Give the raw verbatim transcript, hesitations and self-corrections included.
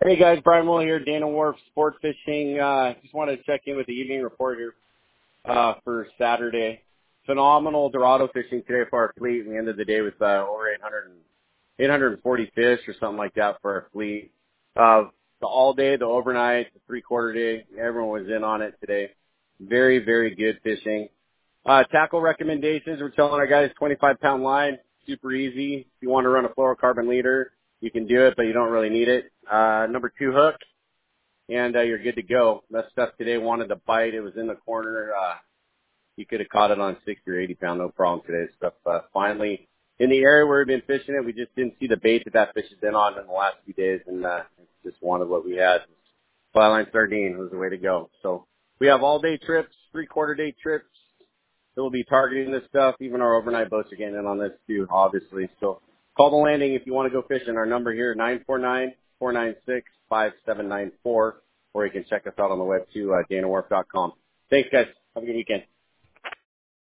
Hey guys, Brian Will here, Dana Wharf Sport Fishing. Uh, just wanted to check in with the evening report here uh, for Saturday. Phenomenal Dorado fishing today for our fleet. We ended the day with uh, over eight hundred, eight hundred forty fish or something like that for our fleet. Uh, the all day, the overnight, the three quarter day, everyone was in on it today. Very, very good fishing. Uh, tackle recommendations, we're telling our guys twenty-five pound line, super easy. If you want to run a fluorocarbon leader, you can do it, but you don't really need it. Uh, number two hook, and uh, you're good to go. That stuff today wanted to bite. It was in the corner. Uh, you could have caught it on sixty or eighty pound, no problem today. Stuff uh, finally in the area where we've been fishing it. We just didn't see the bait that that fish has been on in the last few days, and uh, just wanted what we had. Flyline sardine was the way to go. So we have all day trips, three quarter day trips. So we'll be targeting this stuff. Even our overnight boats are getting in on this too, obviously. So call the landing if you want to go fishing. Our number here, nine four nine, four nine six, five seven nine four, or you can check us out on the web too, uh, dana wharf dot com. Thanks, guys. Have a good weekend.